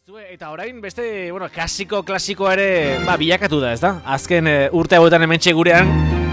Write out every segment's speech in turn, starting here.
Eta orain beste, klasiko ere bilakatu da, ez da? Azken urte hauetan hementxe gurean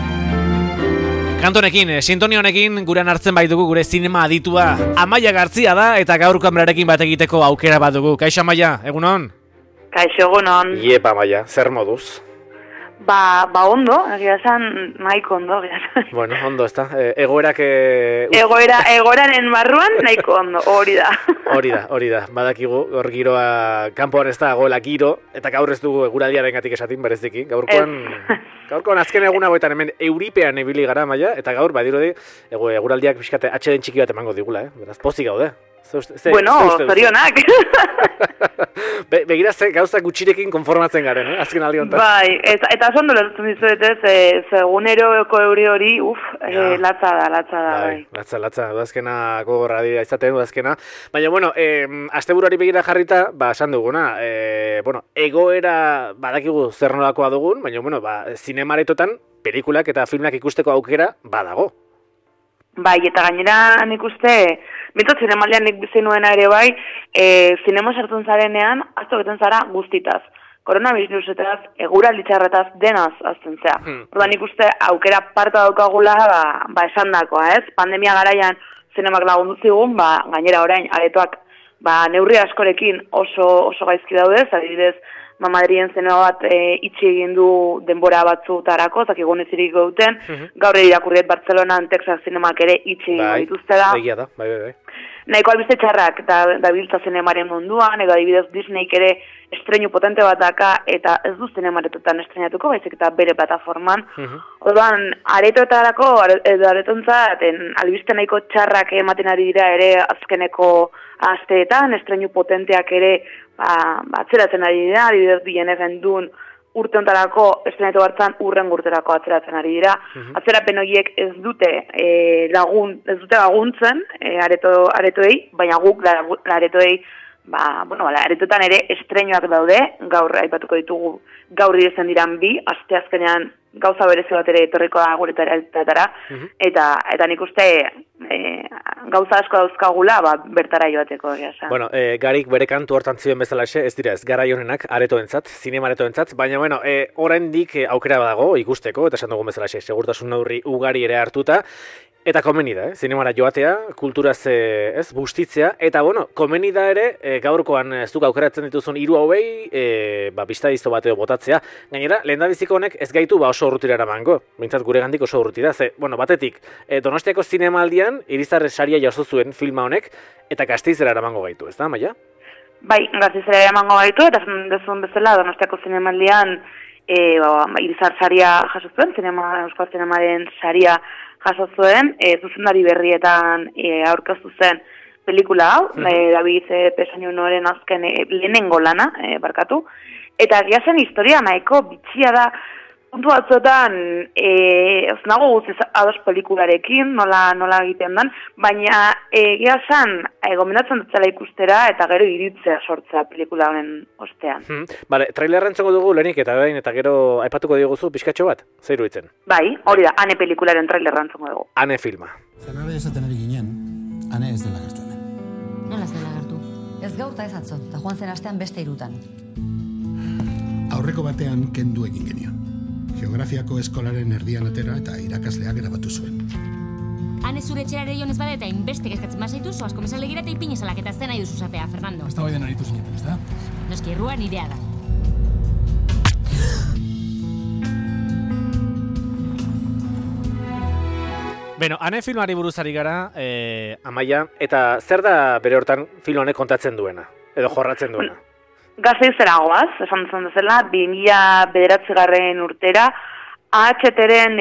kantonekin, sintonia honekin gurean hartzen baitugu gure zinema aditua Amaia Gartzia da eta gaur kamerarekin bat egiteko aukera bat dugu. Kaixo Amaia, egunon? Kaixo, egunon. Iepa Amaia, zer moduz? Ba ondo, egia esan nahiko ondo. Bueno, ondo, ez da. Egoerak... Egoeraren barruan nahiko ondo, hori da. Hori da. Badakigu, hor giroa kanpoan ez da goela giro, eta gaur ez dugu eguraldiaren gatik esatin bereziki. Gaurkoan azken egun hauetan hemen euripean ibili gara, Amaia, eta gaur badirudi eguraldiak pixkate atxeden txiki bat emango digula, Beraz, pozik gaude. Zorionak. Begira gauza gutxirekin konformatzen garen, azken aldi honetan. Bai, eta oso ondo lertzen dizuet, eguneroko euri hori, latza da. Bai, latza, udazkena gogorra dira izaten, udazkena. Baina, asteburuari begira jarrita, esan duguna, egoera badakigu zer nolakoa dugun, baina, zinemaretotan, pelikulak eta filmak ikusteko aukera badago. Bai, eta gainera nik uste, bintzat zinemaldian nik bizi nuena ere bai, zinema sartzen zarenean, aztoketen zara guztitaz. Koronavirusetaz, eguraldi txarretaz denaz azten zea. Orduan nik uste aukera parta daukagula esan dakoa, ez? Pandemia garaian zinemak lagundu zigun, gainera orain aretoak neurri askorekin oso gaizki daudez, adibidez, Madrien zinema bat itxi egin du denbora batzutarako, zakigun ezirik gauten, gaur irakurriet Bartzelonan Texas zinemak ere itxi egin dituztela. Egia da, bai. Nahiko albiste txarrak da biltza zinemaren munduan, edo adibidez Disneyk ere estreinu potente bat daka, eta ez du zinemaretotan estrenatuko, baizik eta bere plataforman. Orduan, aretoetarako, edo aretontzat, albiste nahiko txarrak ematen ari dira ere azkeneko asteetan, estreinu potenteak ere atzeratzen ari dira, adibidez BNF-en duen urte ontarako estrenatu hartzan urren urterako atzeratzen ari dira. Atzerapen horiek ez dute laguntzen aretoei, baina guk aretoei, aretoetan ere estreinuak daude, gaur aipatuko ditugu gaur direzen diran bi, asteazkenean gauza berezi bat ere etorriko da guretara, eta nik uste gauza asko dauzkagula bertara joateko. Garik bere kantu hortan zioen bezalaxe, ez dira ez, garai honenak aretoentzat, zinema aretoentzat, baina oraindik aukera badago ikusteko, eta esan dugun bezalaxe, segurtasun neurri ugari ere hartuta, eta komeni da, zinemara joatea, kulturaz bustitzea, eta komeni da ere, gaurkoan ez duk aukeratzen dituzun 3 hauei, bistadizto bat edo botatzea. Gainera, lehendabiziko honek ez gaitu oso urrutira eramango, bintzat gure gandik oso urrutira, batetik, Donostiako zinemaldian, Irizarre saria jaso zuen filma honek, eta Gasteizera eramango gaitu, ez da, Amaia? Bai, Gasteizera eramango gaitu, eta dezun bezala, Donostiako zinemaldian, Irizar saria jaso zuen, Euskal Zinemaren saria jaso zuen, zuzendari berrietan aurkeztu zen pelikula hau, David Pesañunoren azken lehenengo lana, barkatu, eta egia zen historia nahiko bitxia da, puntu batzuetan, ez nago guztiz ados pelikularekin, nola egiten dan, baina egia zen, gomendatzen dutzela ikustera, eta gero iritzea sortzea pelikula honen ostean. Trailerra entzongo dugu lehenik eta behin, eta gero aipatuko diguzu pixkatxo bat, zer iruditzen? Bai, hori da, Ane pelikularen trailerra entzongo dugu. Ane filma. Zanabe esaten ari ginen, Ane ez dela gertu hemen. Nola ez dela gertu? Ez gaur eta ez atzo, eta joan zen astean beste 3. Aurreko batean kendu egin genion. Geografiako eskolaren erdian atera eta irakasleak grabatu zuen. Hane zure etxera ere jonez bada eta inbestek eskatzen bazaitu, asko mesalegira eta ipinezalak eta zen nahi duzu zatea, Fernando. Ez da baidan aritu zinetan, ez da? Noski, errua nirea da. Ane filmari buruzari gara, Amaia, eta zer da bere hortan film honek kontatzen duena, edo jorratzen duena? Gasteizera goaz, esan duzun dezela, 2009 urtera, AHT-ren,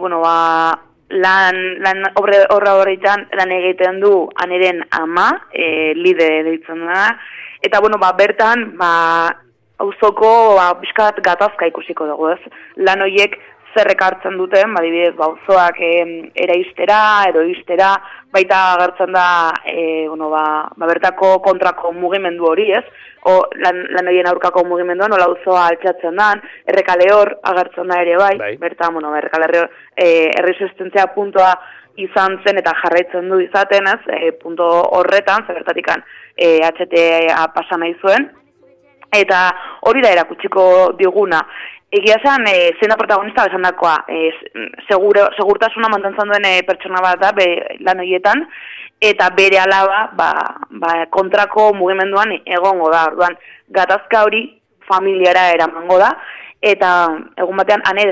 horra horretan lan egiten du Aneren ama, Lide deitzen da, eta bertan, auzoko bizkat gatazka ikusiko dugu, ez? Lan horiek zerrek hartzen duten, adibidez, auzoak eraistera, edo istera, baita agertzen da, bertako kontrako mugimendu hori, ez? Lan horien aurkako mugimendua, nola auzoa altxatzen dan, Errekale hor agertzen da ere bai. Berta, Errekale erresistentzia puntua izan zen eta jarraitzen du izaten, ez? Punto horretan, zertatikan HTA pasa nahi zuen, Eta hori da erakutsiko diguna. Egia esan, zena protagonista esan dakoa, segurtasuna mantentzen duen pertsona bat da lan horietan, eta bere alaba kontrako mugimenduan egongo da. Orduan, gatazka hori familiara eramango da, eta egun batean ane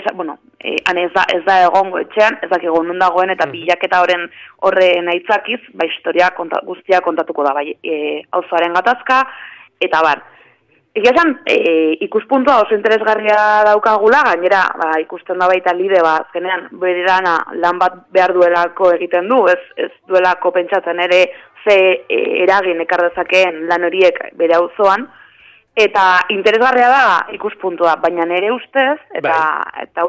ez da egongo etxean, ez dakigu non dagoen, eta bilaketa horren aitzakiz, historia guztia kontatuko da, auzoaren gatazka, eta bar. Egia esan, ikuspuntua oso interesgarria daukagula, gainera ikusten da baita lide, azkenean bere lan bat behar duelako egiten du, ez duelako pentsatzen ere ze eragin ekar dezakeen lan horiek bere auzoan, eta interesgarria da ikuspuntua, baina nire ustez, eta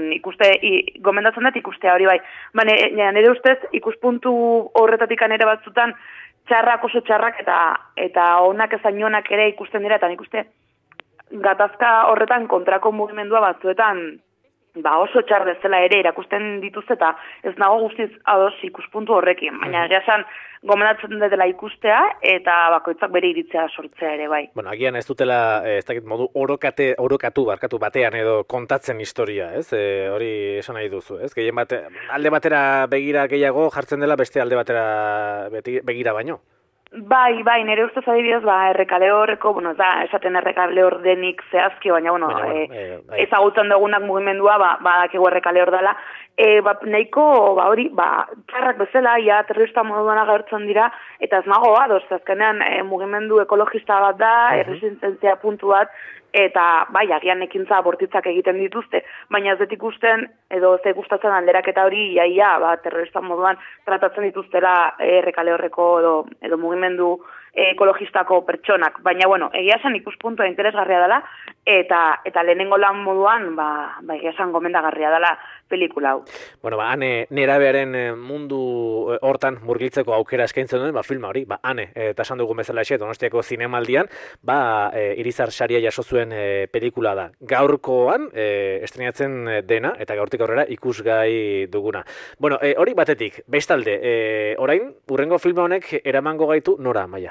gomendatzen dut ikustea hori bai, baina nire ustez ikuspuntu horretatik ere batzutan, txarrak oso txarrak eta onak ezain onak ere ikusten dira, eta nik uste gatazka horretan kontrako mugimendua batzuetan oso txar bezala ere irakusten dituzte, eta ez nago guztiz ados ikuspuntu horrekin, baina esan gomendatzen dela ikustea eta bakoitzak bere iritzea sortzea ere bai. Bueno, agian ez dutela, ez dakit modu orokatu batean edo kontatzen historia, ez? Hori esan nahi duzu, ez? Gehien alde batera begira gehiago jartzen dela beste alde batera begira baino. Bai, nire ustez adibidez, errekale horreko, ez da, esaten errekale hor denik zehazki, baina, ezagutzen dugunak mugimendua, badakigu errekale hor dela, nahiko, hori, txarrak bezala, terrorista moduan agertzen dira, eta ez nago, azkenean mugimendu ekologista bat da, erresistentzia puntu bat, eta, agian ekintza bortitzak egiten dituzte, baina ez dut ikusten, edo ze gustatzen alderaketa hori, terrorista moduan tratatzen dituztela errekale horreko edo mugimendu ekologistako pertsonak, baina, egia esan ikuspuntua interesgarria dela, eta lehenengo lan moduan, egia esan gomendagarria dela pelikula hau. Bueno, nerabearen mundu hortan murgiltzeko aukera eskaintzen duen, filma hori, eta esan dugun bezala Donostiako zinemaldian, Irizar saria jaso zuen pelikula da. Gaurkoan, estrenatzen dena, eta gaurtik aurrera ikusgai duguna. Bueno, hori batetik, bestalde, orain, urrengo filma honek eramango gaitu nora, Maia?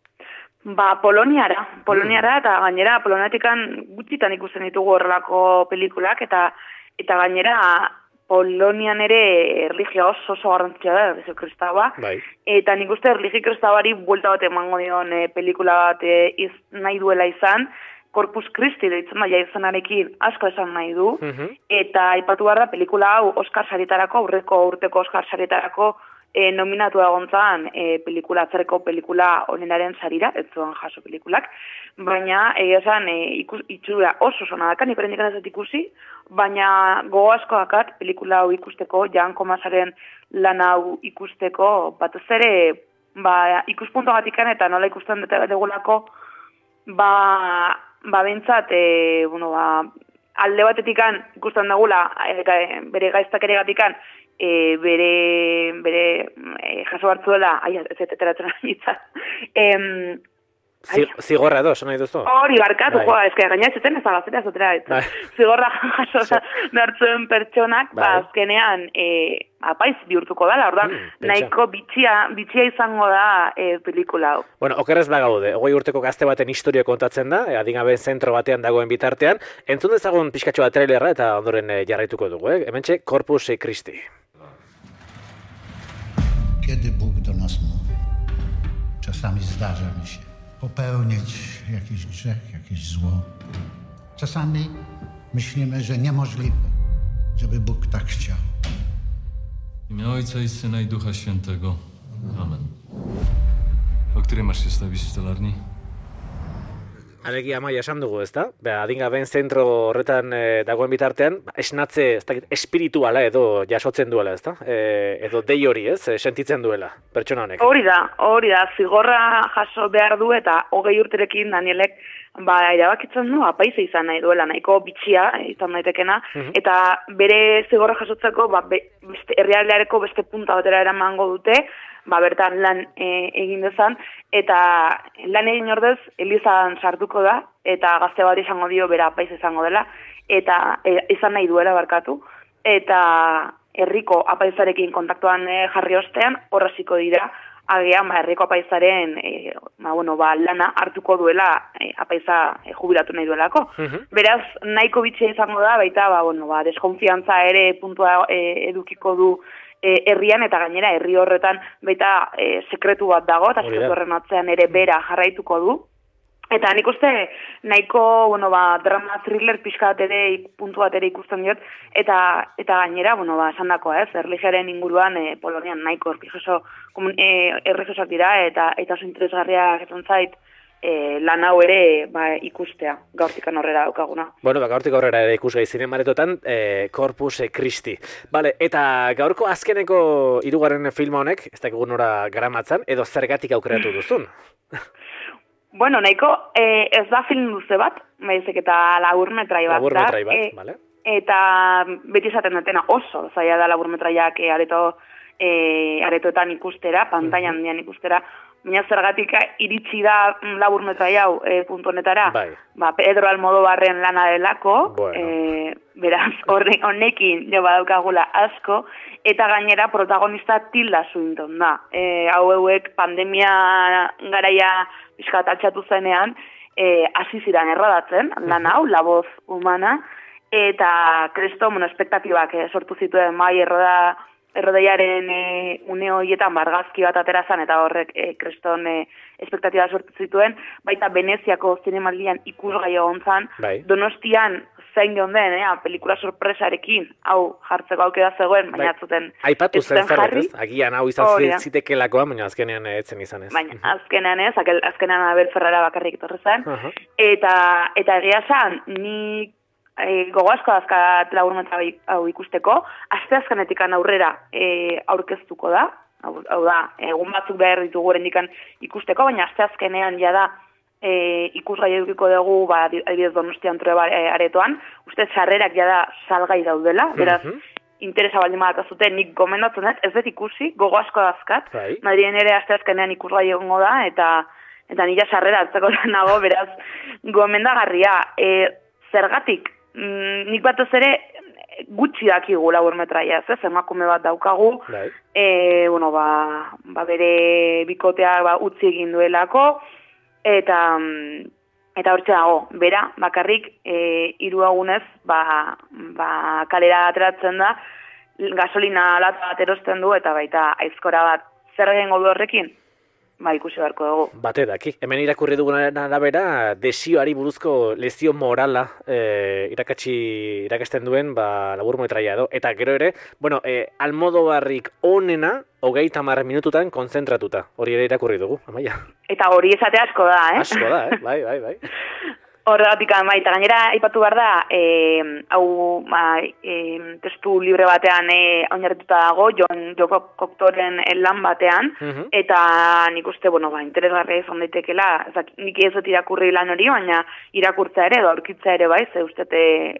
Poloniara, eta gainera Poloniatikan gutxitan ikusten ditugu horrelako pelikulak, eta gainera Polonian ere erlijia oso garrantzia da, erlijio kristaua, eta nik uste erlijio kristauari buelta bat emango dion pelikula bat nahi duela izan, Corpus Christi deitzen da izanarekin asko esan nahi du, eta aipatu behar da pelikula hau Oscar sarietarako, aurreko urteko Oscar sarietarako nominatu egontzan atzerreko pelikula onenaren sarira, ez zuen jaso pelikulak, baina esan itxura oso sonadakan, nik ez dut ikusi, baina gogo asko dakat pelikula hau ikusteko, Jan Komasaren lan hau ikusteko, batez ere ikuspuntuagatikan eta nola ikusten dugulako, bentsat, alde batetikan ikusten dugula, bere gaiztakeregatikan, bere jaso hartzuela, etzeteratzen hitza. Zigorra edo, nahi duzu? Hori, barkatu, gaina ezetzen ez azotera. Zigorra jaso hartzuen pertsonak, azkenean apaiz bihurtuko dela, orduan, nahiko bitxia izango da pelikula hau. Bueno, okerrez bagaude, 20 urteko gazte baten historia kontatzen da, adingabe zentro batean dagoen bitartean, entzun dezagun pixkatxo bat trailerra eta ondoren jarraituko dugu, hementxe Corpus Christi. Kiedy Bóg do nas mówi, czasami zdarza mi się popełnić jakiś grzech, jakieś zło. Czasami myślimy, że niemożliwe, żeby Bóg tak chciał. W imię Ojca i Syna i Ducha Świętego. Amen. O której masz się stawić w stolarni? Alegia Maia esan dugu, ezta? Adingaben zentro horretan dagoen bitartean, esnatze, espirituala edo jasotzen duela, ezta? Edo dei hori, ez? Sentitzen duela, pertsona honek. Hori da, zigorra jaso behar du eta 20 urterekin Danielek erabakitzen du, apaize izan nahi duela, nahiko bitxia izan daitekena, eta bere zigorra jasotzeko herrialdeareko beste punta batera eramango dute, bertan lan egin dezan, eta lan egin ordez Elizan sartuko da, eta gazte bat izango dio bera apaiz izango dela, eta izan nahi duela barkatu, eta herriko apaizarekin kontaktuan jarri ostean, horraziko dira agian herriko apaizaren lana hartuko duela apaiza jubilatu nahi duelako. Beraz, nahiko bitxia izango da, baita deskonfiantza ere puntua edukiko du herrian, eta gainera herri horretan baita sekretu bat dago, eta sekretu horren atzean ere bera jarraituko du. Eta nik uste nahiko drama thriller pixka bat ere puntu bat ere ikusten diot, eta gainera, esan dakoa, erlijiaren inguruan Polonian nahiko erlijiosoak dira, eta oso interesgarria getzen zait lan hau ere ikustea, gaurtikan horrera daukaguna. Gaurtik horrera ere ikusgai zinemaretotan, Corpus Christi. Vale, eta gaurko azkeneko 3. filma honek, ez dakigu nora garamatzan, edo zergatik aukeratu duzun? Nahiko ez da film luze bat, baizik eta laburmetrai bat. Laburmetrai bat, bale. Eta beti esaten dutena oso zaila da laburmetraiak aretoetan ikustera, pantailan handian ikustera, baina zergatik iritsi da laburmetrai hau puntu honetara, Pedro Almodóvarren lana delako, beraz honekin jo badaukagula asko, eta gainera protagonista Tilda Swinton da. Hauek pandemia garaia pixkat altxatu zenean, hasi ziren erradatzen, lan hau, La Voz Humana, eta kresto, espektatibak sortu zituen errodaiaren une horietan bargazki bat aterazan, eta horrek kreston espektatiba sortu zituen, baita Veneziako zinemaldian ikusgai egon zan, Donostian zein geunden, pelikula sorpresarekin, hau jartzeko aukera zegoen, baina atzuten aipatu zen zerbait, ez? Agian hau izan zitekelakoa, baina azkenean etzen izan ez. Baina azkenean ez, azkenean Abel Ferrara bakarrik etorri zen, eta egia esan, nik gogo asko dazkat laburmetra hau ikusteko, asteazkenetik aurrera aurkeztuko da, hau da, egun batzuk behar ditugu orendikan ikusteko, baina asteazkenean jada ikusgai edukiko dugu, adibidez Donostian aretoan, uste sarrerak jada salgai daudela, beraz, interesa baldin badakazute, nik gomendatzen ez dut ikusi, gogo asko dazkat, Madrien ere asteazkenean ikusgai egongo da, eta nila sarrera hartzeko nago, beraz, gomendagarria, zergatik, nik batez ere gutxi dakigu laburmetraia, emakume bat daukagu, bere bikotea utzi egin duelako, eta hortxe dago, bera, bakarrik 3 egunez, kalera ateratzen da, gasolina lata bat erosten du, eta baita aizkora bat zer egingo du horrekin? Ikusi beharko dugu. Bate daki. Hemen irakurri dugunaren arabera, desioari buruzko lezio morala irakasten duen laburmetraia edo. Eta gero ere, Almodóvarrik onena 30 minututan konzentratuta. Hori ere irakurri dugu, Amaia. Eta hori esate asko da, Asko da, bai. Horregatik, eta gainera aipatu behar da, hau testu libre batean oinarrituta dago, Joko Koktoren lan batean, eta nik uste, interesgarria izan daitekela, nik ez dut irakurri lan hori, baina irakurtza ere, aurkitza ere bai, ze uste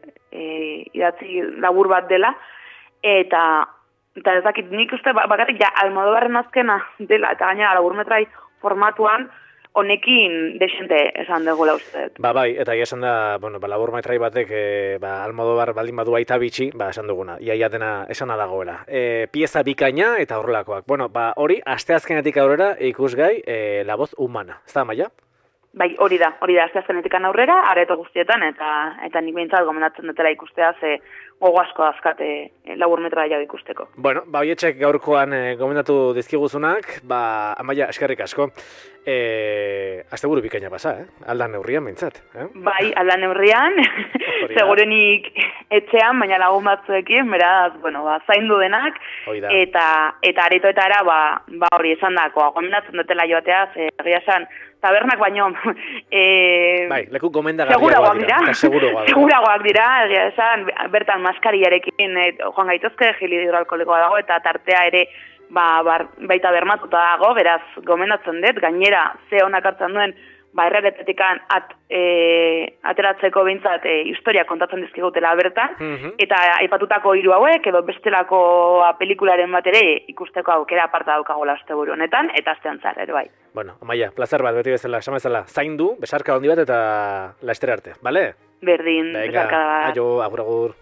idatzi labur bat dela, eta ez dakit, nik uste bakarrik Almodóvarren azkena dela, eta gainera laburmetrai formatuan, honekin desente esan dugula uste. Bai, eta esan da, laburmetrai batek Almodóvar baldin badu aita bitxi, esan duguna, iaia dena esana dagoela. Pieza bikaina eta horrelakoak. Hori, asteazkenetik aurrera ikusgai La Voz Humana. Ez da, Amaia? Bai, hori da, asteazkenetik aurrera, areto guztietan, eta nik behintzat gomendatzen dutela ikustea, ze gogo asko dazkate laburmetraia ikusteko. Horietxek gaurkoan gomendatu dizkiguzunak, Amaia, eskerrik asko. Asteburu bikaina pasa, aldan neurrian behintzat. Bai, aldan neurrian, segurenik etxean, baina lagun batzuekin, beraz, zaindu denak, eta aretoetara, hori esan dakoa, gomendatzen dutela joatea, ze egia esan, tabernak baino leku gomendagarriagoak dira. Seguragoak dira, egia esan, bertan maskariarekin joan gaituzke, hidroalkoholikoa dago, eta tartea ere baita bermatuta dago, beraz gomendatzen dut, gainera ze honak hartzen duen, erreretetikan ateratzeko behintzat historia kontatzen dizkigutela bertan, eta aipatutako 3 hauek, edo bestelako pelikularen bat ere ikusteko aukera aparta daukagola asteburu honetan, eta astean ere bai. Amaia, plazer bat, beti bezala, zaindu, besarka handi bat eta laestere arte, bale? Berdin, besarka bat. Aio, agur.